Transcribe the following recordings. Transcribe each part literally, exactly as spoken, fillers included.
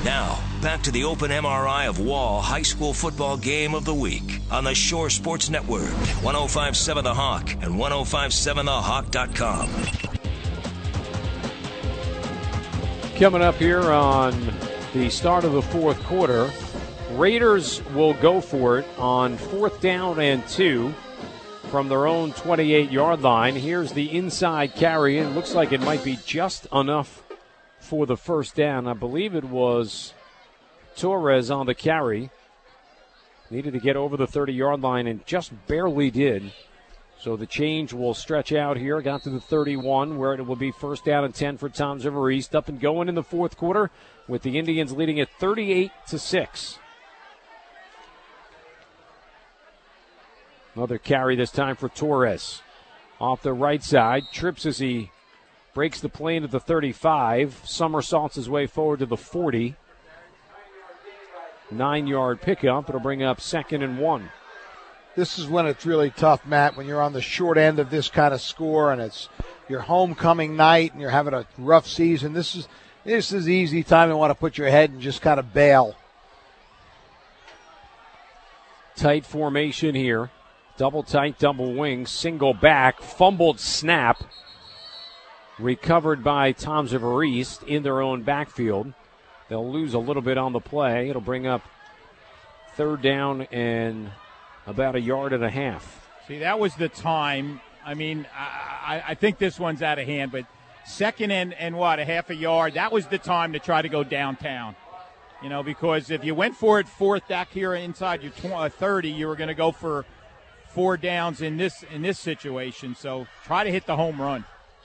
Now, back to the open M R I of Wall High School Football Game of the Week on the Shore Sports Network, one oh five point seven The Hawk and ten fifty-seven the hawk dot com. Coming up here on the start of the fourth quarter, Raiders will go for it on fourth down and two from their own twenty-eight-yard line. Here's the inside carry. It looks like it might be just enough for the first down. I believe it was Torres on the carry. Needed to get over the thirty-yard line and just barely did. So the change will stretch out here. Got to the thirty-one, where it will be first down and ten for Toms River East. Up and going in the fourth quarter with the Indians leading at thirty-eight to six. Another carry this time for Torres. Off the right side, trips as he breaks the plane at the thirty-five. Somersaults his way forward to the forty. Nine-yard pickup. It'll bring up second and one. This is when it's really tough, Matt, when you're on the short end of this kind of score and it's your homecoming night and you're having a rough season. This is this is easy time to want to put your head and just kind of bail. Tight formation here. Double tight, double wing, single back, fumbled snap. Recovered by Toms River East in their own backfield. They'll lose a little bit on the play. It'll bring up third down and about a yard and a half. See, that was the time. I mean, I, I think this one's out of hand, but second and, and what, a half a yard, that was the time to try to go downtown. You know, because if you went for it fourth back here inside your twenty, thirty, you were going to go for four downs in this in this situation. So try to hit the home run.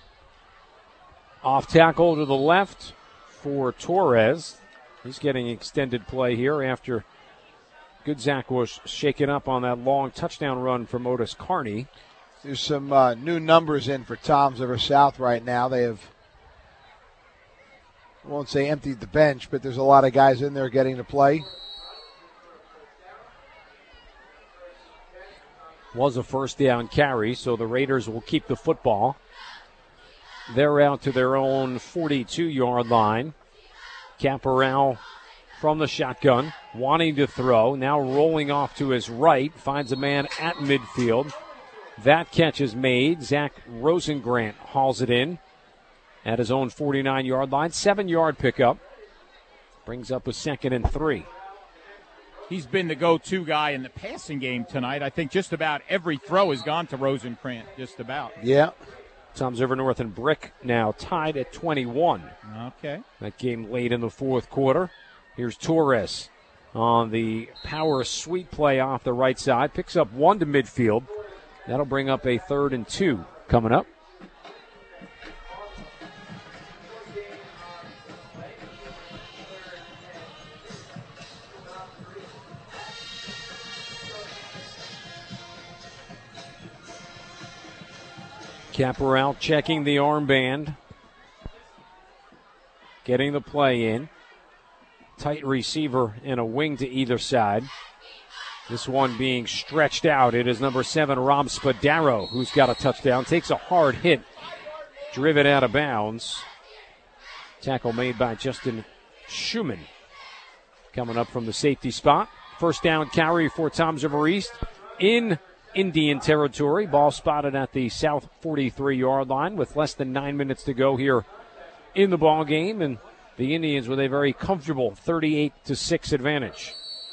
Off tackle to the left for Torres. He's getting extended play here after Goodzak was shaken up on that long touchdown run from Otis Carney. There's some uh, new numbers in for Toms River South right now. They have, I won't say emptied the bench, but there's a lot of guys in there getting to play. Was a first down carry, so the Raiders will keep the football. They're out to their own forty-two-yard line. Caporal from the shotgun, wanting to throw, now rolling off to his right, finds a man at midfield. That catch is made. Zach Rosengrant hauls it in at his own forty-nine-yard line. Seven-yard pickup. Brings up a second and three. He's been the go-to guy in the passing game tonight. I think just about every throw has gone to Rosenkrantz, just about. Yeah. Toms River North and Brick now tied at twenty-one. Okay. That game late in the fourth quarter. Here's Torres on the power sweep play off the right side. Picks up one to midfield. That'll bring up a third and two coming up. Caporal checking the armband. Getting the play in. Tight receiver and a wing to either side. This one being stretched out. It is number seven, Rob Spadaro, who's got a touchdown. Takes a hard hit. Driven out of bounds. Tackle made by Justin Schumann. Coming up from the safety spot. First down carry for Toms River East in Indian territory. Ball spotted at the south forty-three-yard line with less than nine minutes to go here in the ball game, and the Indians with a very comfortable thirty-eight to six advantage.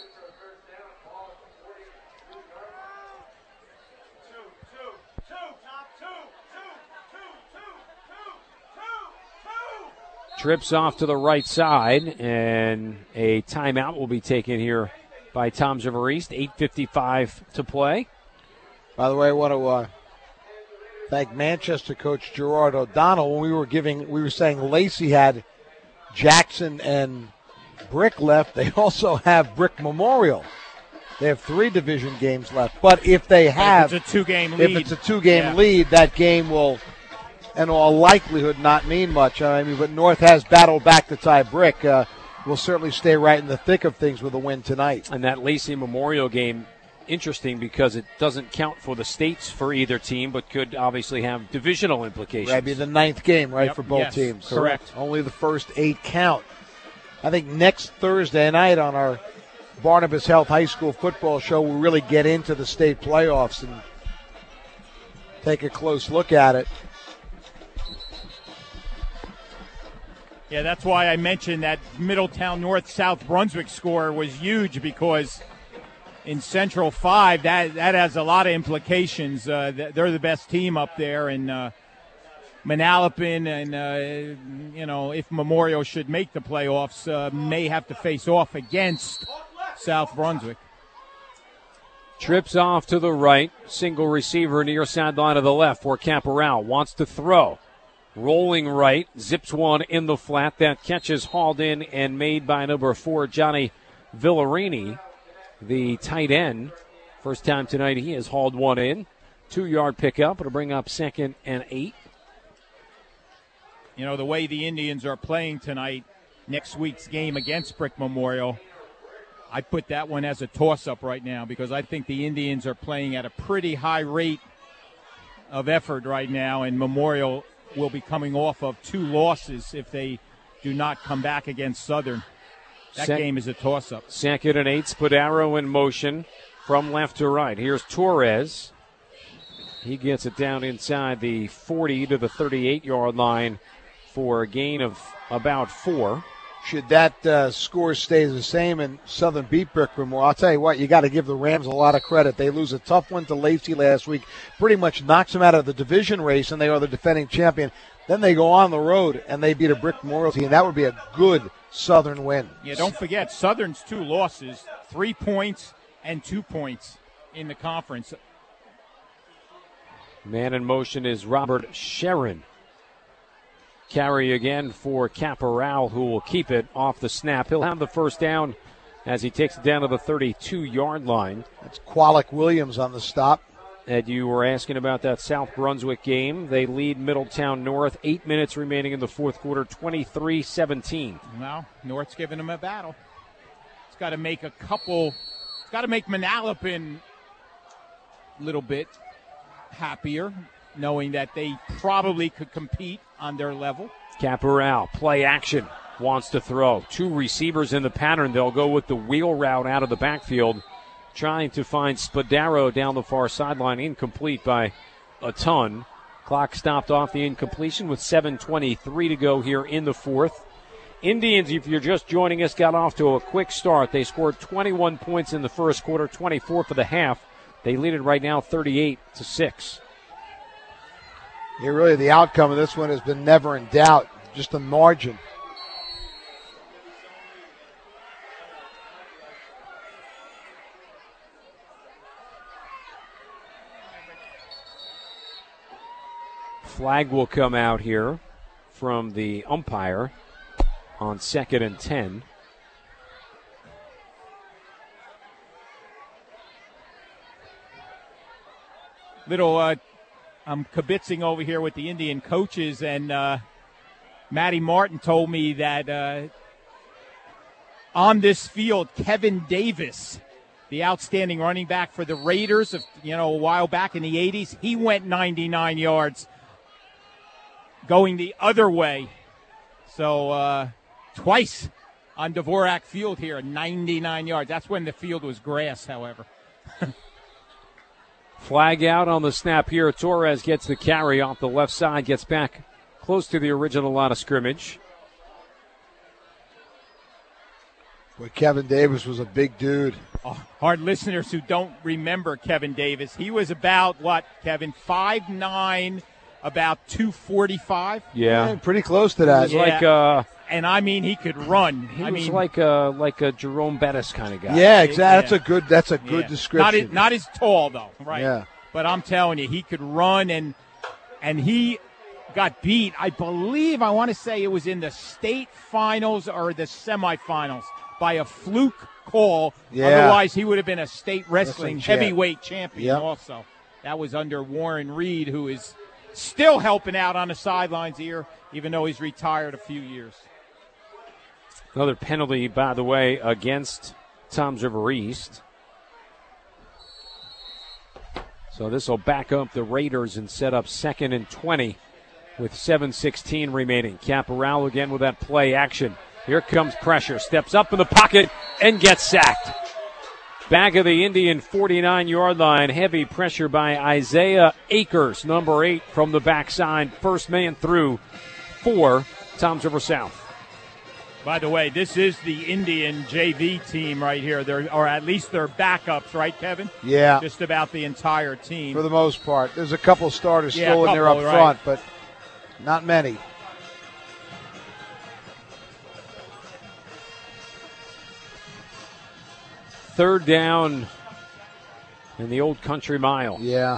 Trips off to the right side, and a timeout will be taken here by Toms River East. eight fifty-five to play. By the way, I want to uh, thank Manchester coach Gerard O'Donnell. When we were giving, we were saying Lacey had Jackson and Brick left. They also have Brick Memorial. They have three division games left. But if they have, if it's a two-game lead, if it's a two-game yeah. lead, that game will, in all likelihood, not mean much. I mean, but North has battled back to tie Brick. Uh, will certainly stay right in the thick of things with a win tonight. And that Lacey Memorial game, interesting because it doesn't count for the states for either team, but could obviously have divisional implications. That'd be the ninth game, right, yep. for both yes, teams. Correct. So only the first eight count. I think next Thursday night on our Barnabas Health High School football show, we'll really get into the state playoffs and take a close look at it. Yeah, that's why I mentioned that Middletown North South Brunswick score was huge, because in Central five, that that has a lot of implications. Uh, they're the best team up there, and uh, Manalapan and, uh, you know, if Memorial should make the playoffs, uh, may have to face off against South Brunswick. Trips off to the right. Single receiver near sideline of the left for Caporal. Wants to throw. Rolling right. Zips one in the flat. That catch is hauled in and made by number four, Johnny Villarini, the tight end. First time tonight he has hauled one in. Two-yard pickup. It'll bring up second and eight. You know, the way the Indians are playing tonight, next week's game against Brick Memorial, I put that one as a toss-up right now, because I think the Indians are playing at a pretty high rate of effort right now, and Memorial will be coming off of two losses if they do not come back against Southern. That Sec- game is a toss-up. Second and eight, Spadaro in motion from left to right. Here's Torres. He gets it down inside the forty to the thirty-eight-yard line for a gain of about four. Should that uh, score stay the same and Southern beat Brick Memorial, I'll tell you what, you got to give the Rams a lot of credit. They lose a tough one to Lacey last week, pretty much knocks them out of the division race, and they are the defending champion. Then they go on the road, and they beat a Brick Memorial team. That would be a good Southern win. Yeah, don't forget, Southern's two losses, three points and two points in the conference. Man in motion is Robert Sharon. Carry again for Caporal, who will keep it off the snap. He'll have the first down as he takes it down to the thirty-two-yard line. That's Qualic Williams on the stop. Ed, you were asking about that South Brunswick game. They lead Middletown North. Eight minutes remaining in the fourth quarter, twenty-three seventeen. Well, North's giving them a battle. It's got to make a couple, it's got to make Manalapan a little bit happier, knowing that they probably could compete on their level. Caporal, play action, wants to throw. Two receivers in the pattern. They'll go with the wheel route out of the backfield, trying to find Spadaro down the far sideline. Incomplete by a ton. Clock stopped off the incompletion with seven twenty-three to go here in the fourth. Indians, if you're just joining us, got off to a quick start. They scored twenty-one points in the first quarter, twenty-four for the half. They lead it right now thirty-eight to six. Yeah, really, the outcome of this one has been never in doubt, just a margin. Flag will come out here from the umpire on second and ten. Little, uh, I'm kibitzing over here with the Indian coaches, and uh, Matty Martin told me that uh, on this field, Kevin Davis, the outstanding running back for the Raiders, of, you know, a while back in the eighties, he went ninety-nine yards going the other way. So uh, twice on Dvorak Field here, ninety-nine yards. That's when the field was grass, however. Flag out on the snap here. Torres gets the carry off the left side, gets back close to the original line of scrimmage. Boy, Kevin Davis was a big dude. Oh, hard listeners who don't remember Kevin Davis, he was about, what, Kevin, five nine, about two forty-five? Yeah. yeah pretty close to that. He was yeah. like, uh, and I mean, he could run. He I was mean, like a like a Jerome Bettis kind of guy. Yeah, exactly. Yeah. That's a good. That's a good yeah. description. Not as, not as tall though, right? Yeah. But I'm telling you, he could run, and and he got beat. I believe I want to say it was in the state finals or the semifinals by a fluke call. Yeah. Otherwise, he would have been a state wrestling, wrestling heavyweight champ. champion. Yep. Also, that was under Warren Reed, who is still helping out on the sidelines here, even though he's retired a few years. Another penalty, by the way, against Toms River East. So this will back up the Raiders and set up second and twenty with seven sixteen remaining. Caporal again with that play action. Here comes pressure. Steps up in the pocket and gets sacked. Back of the Indian forty-nine-yard line. Heavy pressure by Isaiah Akers, number eight, from the backside. First man through for Toms River South. By the way, this is the Indian J V team right here. They're, or at least their backups, right, Kevin? Yeah. Just about the entire team. For the most part. There's a couple starters yeah, still in there up right. front, but not many. Third down in the Old Country Mile. Yeah.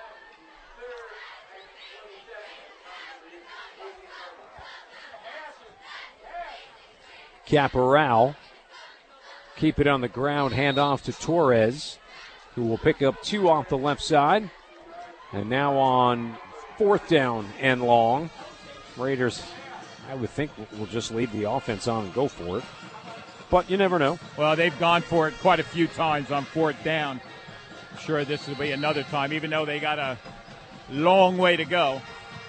Caporal. Keep it on the ground. Hand off to Torres, who will pick up two off the left side. And now on fourth down and long, Raiders, I would think, will just leave the offense on and go for it. But you never know. Well, they've gone for it quite a few times on fourth down. I'm sure this will be another time, even though they got a long way to go.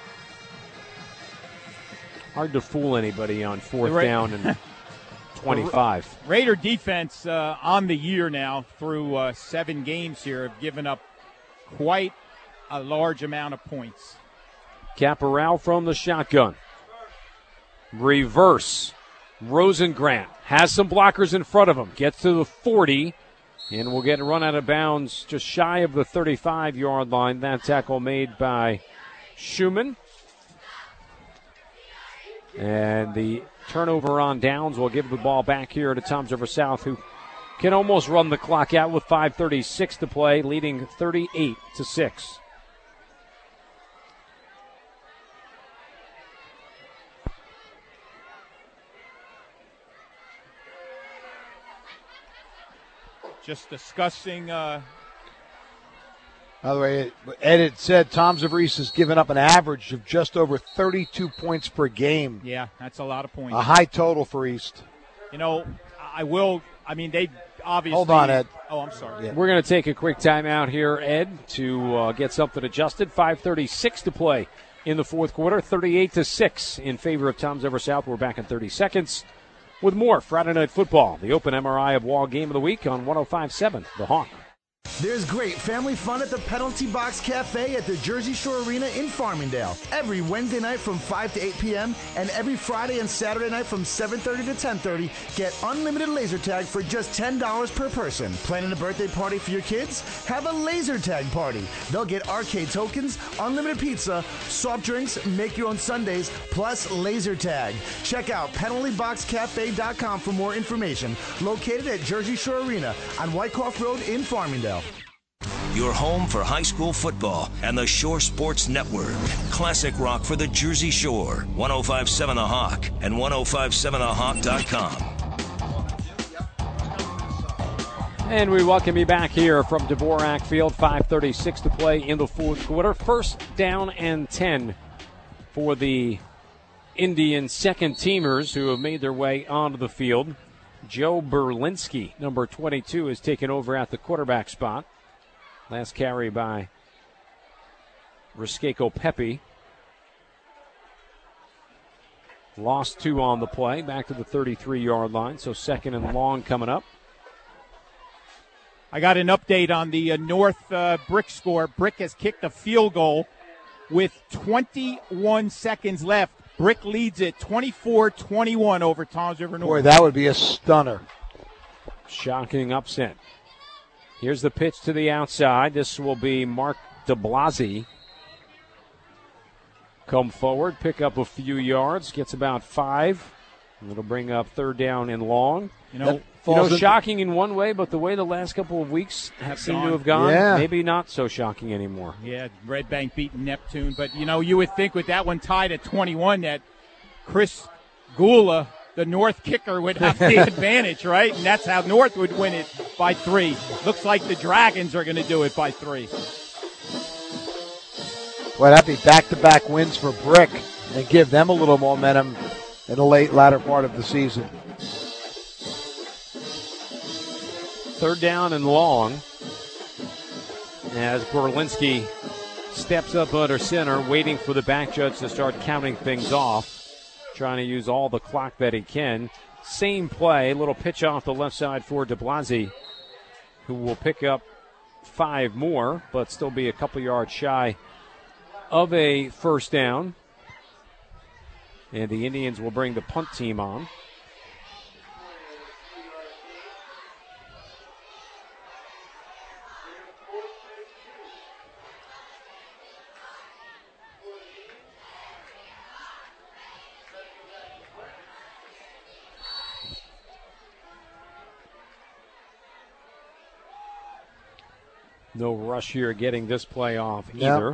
Hard to fool anybody on fourth Ra- down and twenty-five. Raider defense uh, on the year now through uh, seven games here have given up quite a large amount of points. Caporal from the shotgun. Reverse. Rosengrant has some blockers in front of him. Gets to the forty and will get run out of bounds just shy of the thirty-five-yard line. That tackle made by Schumann. And the turnover on downs will give the ball back here to Toms River South, who can almost run the clock out with five thirty-six to play, leading thirty-eight to six. Just discussing. Uh, By the way, Ed had said Toms River East has given up an average of just over thirty-two points per game. Yeah, that's a lot of points. A high total for East. You know, I will. I mean, they obviously. Hold on, Ed. Oh, I'm sorry. Yeah. We're going to take a quick timeout here, Ed, to uh, get something adjusted. five thirty-six to play in the fourth quarter. thirty-eight to six in favor of Toms River South. We're back in thirty seconds with more Friday Night Football, the Open M R I of Wall Game of the Week on one oh five point seven The Hawk. There's great family fun at the Penalty Box Cafe at the Jersey Shore Arena in Farmingdale. Every Wednesday night from five to eight p.m. and every Friday and Saturday night from seven thirty to ten thirty, get unlimited laser tag for just ten dollars per person. Planning a birthday party for your kids? Have a laser tag party. They'll get arcade tokens, unlimited pizza, soft drinks, make your own sundaes, plus laser tag. Check out penalty box cafe dot com for more information. Located at Jersey Shore Arena on Wyckoff Road in Farmingdale. Your home for high school football and the Shore Sports Network. Classic rock for the Jersey Shore. one oh five point seven The Hawk and ten fifty-seven the hawk dot com. And we welcome you back here from Dvorak Field. five thirty-six to play in the fourth quarter. First down and ten for the Indian second teamers who have made their way onto the field. Joe Berlinski, number twenty-two, is taken over at the quarterback spot. Last carry by Risqueco Pepe. Lost two on the play, back to the thirty-three-yard line, so second and long coming up. I got an update on the uh, North uh, Brick score. Brick has kicked a field goal with twenty-one seconds left. Brick leads it twenty-four twenty-one over Toms River North. Boy, that would be a stunner. Shocking upset. Here's the pitch to the outside. This will be Mark DeBlasi. Come forward, pick up a few yards, gets about five. It'll bring up third down and long. You know, you know shocking in one way, but the way the last couple of weeks have seemed gone. to have gone, yeah. maybe not so shocking anymore. Yeah, Red Bank beating Neptune. But, you know, you would think with that one tied at twenty-one that Chris Gula, the North kicker, would have the advantage, right? And that's how North would win it by three. Looks like the Dragons are going to do it by three. Well, that'd be back-to-back wins for Brick and give them a little momentum in the late latter part of the season. Third down and long as Berlinski steps up under center, waiting for the back judge to start counting things off. trying to use all the clock that he can. Same play, little pitch off the left side for de Blasi, who will pick up five more, but still be a couple yards shy of a first down. And the Indians will bring the punt team on. No rush here getting this play off either.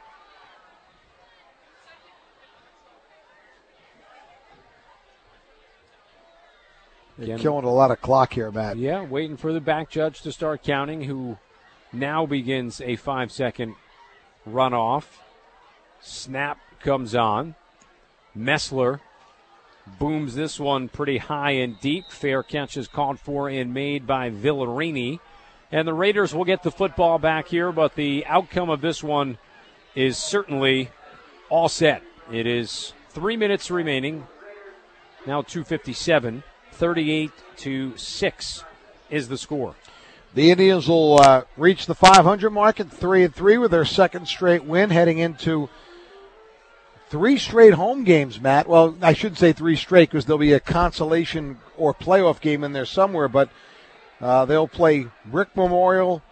Yep. They're killing a lot of clock here, Matt. Yeah, waiting for the back judge to start counting, who now begins a five-second runoff. Snap comes on. Messler booms this one pretty high and deep. Fair catch is called for and made by Villarini. And the Raiders will get the football back here, but the outcome of this one is certainly all set. It is three minutes remaining. Now two fifty-seven. thirty-eight to six is the score. The Indians will uh, reach the five hundred mark at three and three with their second straight win, heading into three straight home games, Matt. Well, I shouldn't say three straight because there'll be a consolation or playoff game in there somewhere, but Uh, they'll play Brick Memorial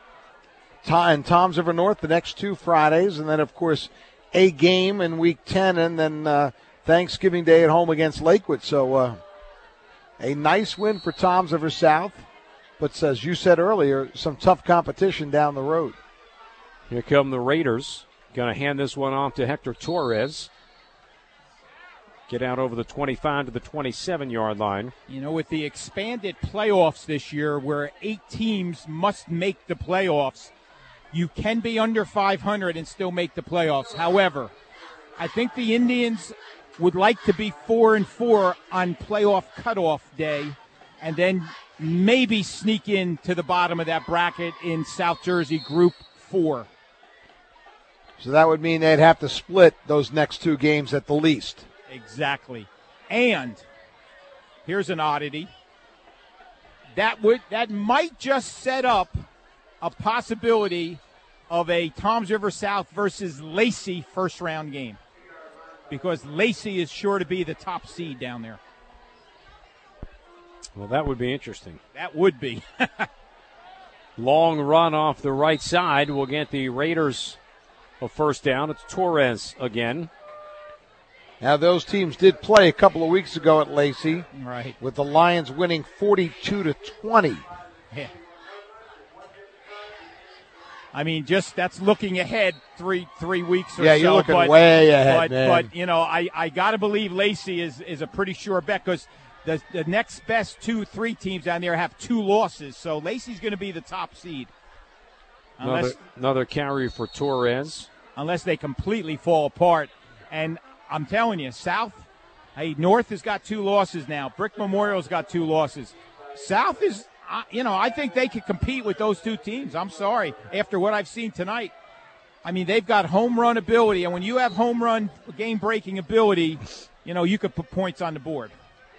and Toms River North the next two Fridays, and then, of course, a game in Week ten, and then uh, Thanksgiving Day at home against Lakewood. So uh, a nice win for Toms River South, but as you said earlier, some tough competition down the road. Here come the Raiders. Going to hand this one off to Hector Torres. Get out over the twenty-five to the twenty-seven-yard line. You know, with the expanded playoffs this year where eight teams must make the playoffs, you can be under five hundred and still make the playoffs. However, I think the Indians would like to be four and four on playoff cutoff day and then maybe sneak into the bottom of that bracket in South Jersey Group four. So that would mean they'd have to split those next two games at the least. Exactly. And here's an oddity. That would that might just set up a possibility of a Toms River South versus Lacey first round game. Because Lacey is sure to be the top seed down there. Well, that would be interesting. That would be. Long run off the right side will get the Raiders a first down. It's Torres again. Now, those teams did play a couple of weeks ago at Lacey. Right. With the Lions winning forty-two to twenty. Yeah. I mean, just that's looking ahead three three weeks or yeah, so. Yeah, you're looking but, way ahead, but, man. But, you know, I, I got to believe Lacey is, is a pretty sure bet because the, the next best two, three teams down there have two losses. So Lacey's going to be the top seed. Unless, another, another carry for Torres. Unless they completely fall apart. And I'm telling you, South, hey, North has got two losses now. Brick Memorial's got two losses. South is, uh, you know, I think they could compete with those two teams. I'm sorry. After what I've seen tonight, I mean, they've got home run ability. And when you have home run game-breaking ability, you know, you could put points on the board.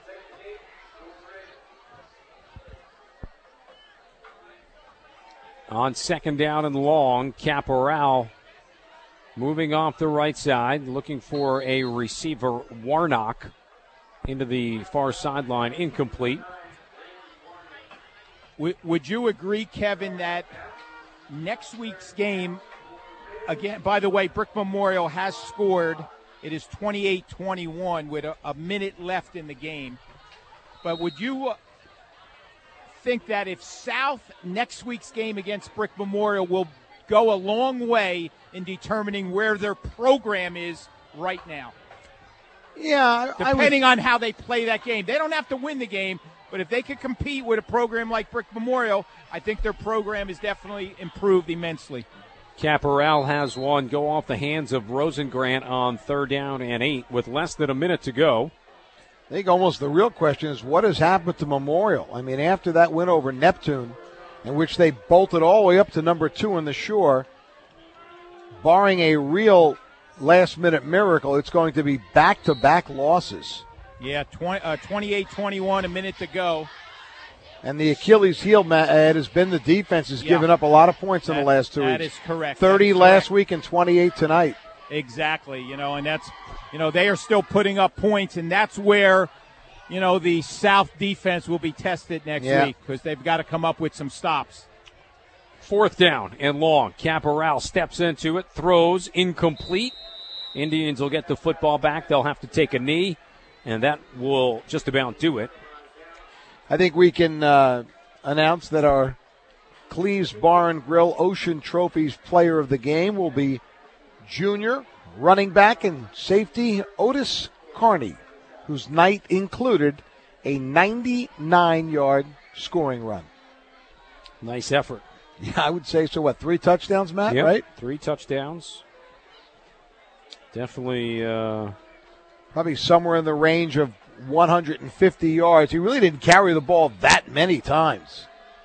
On second down and long, Caporal moving off the right side, looking for a receiver, Warnock, into the far sideline, incomplete. Would you agree, Kevin, that next week's game, again, by the way, Brick Memorial has scored. It is twenty-eight twenty-one with a, a minute left in the game. But would you think that if South next week's game against Brick Memorial will go a long way in determining where their program is right now? Yeah. Depending I on how they play that game. They don't have to win the game, but if they could compete with a program like Brick Memorial, I think their program is definitely improved immensely. Caporal has one go off the hands of Rosengrant on third down and eight with less than a minute to go. I think almost the real question is what has happened to Memorial? I mean, after that win over Neptune, in which they bolted all the way up to number two on the shore, barring a real last-minute miracle, it's going to be back-to-back losses. Yeah, twenty, uh, twenty-eight twenty-one, a minute to go. And the Achilles heel, Matt, Ed, has been the defense has yeah. given up a lot of points that, in the last two that weeks. That is correct. thirty is last correct. week and twenty-eight tonight. Exactly, you know, and that's, you know, they are still putting up points, and that's where, you know, the South defense will be tested next yeah. week because they've got to come up with some stops. Fourth down and long. Caporal steps into it, throws, incomplete. Indians will get the football back. They'll have to take a knee, and that will just about do it. I think we can uh, announce that our Cleves Bar and Grill Ocean Trophies player of the game will be junior running back and safety Otis Carney, whose night included a ninety-nine-yard scoring run. Nice effort. Yeah, I would say so. What, three touchdowns, Matt, yep, right? Three touchdowns. Definitely. Uh, Probably somewhere in the range of one hundred fifty yards. He really didn't carry the ball that many times.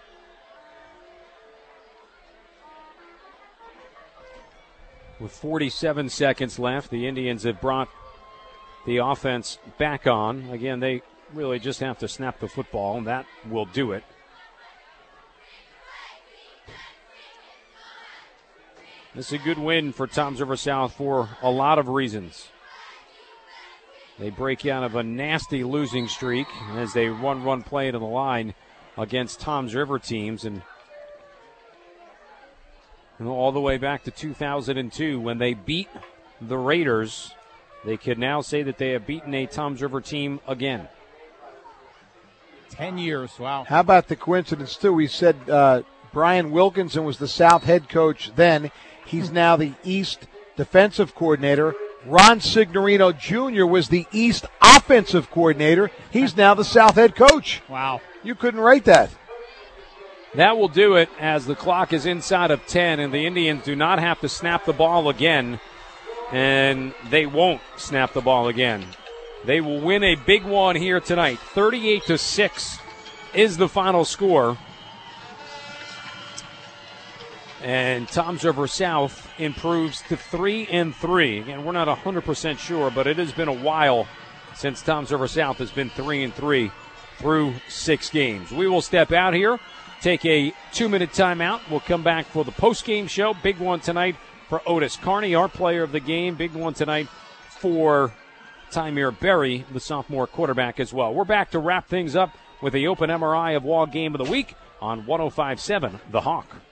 With forty-seven seconds left, the Indians have brought the offense back on. Again, they really just have to snap the football, and that will do it. This is a good win for Toms River South for a lot of reasons. They break out of a nasty losing streak as they run, run, play to the line against Toms River teams. And you know, all the way back to two thousand two when they beat the Raiders, they can now say that they have beaten a Toms River team again. Ten years, wow. How about the coincidence, too? We said uh, Brian Wilkinson was the South head coach then. He's now the East defensive coordinator. Ron Signorino Junior was the East offensive coordinator. He's now the South head coach. Wow. You couldn't rate that. That will do it as the clock is inside of ten, and the Indians do not have to snap the ball again, and they won't snap the ball again. They will win a big one here tonight. thirty-eight to six is the final score. And Toms River South improves to three and three. Again, we're not one hundred percent sure, but it has been a while since Toms River South has been three and three through six games. We will step out here, take a two-minute timeout. We'll come back for the post-game show. Big one tonight for Otis Carney, our player of the game. Big one tonight for Tymir Berry, the sophomore quarterback as well. We're back to wrap things up with the Open M R I of Wall Game of the Week on one oh five point seven The Hawk.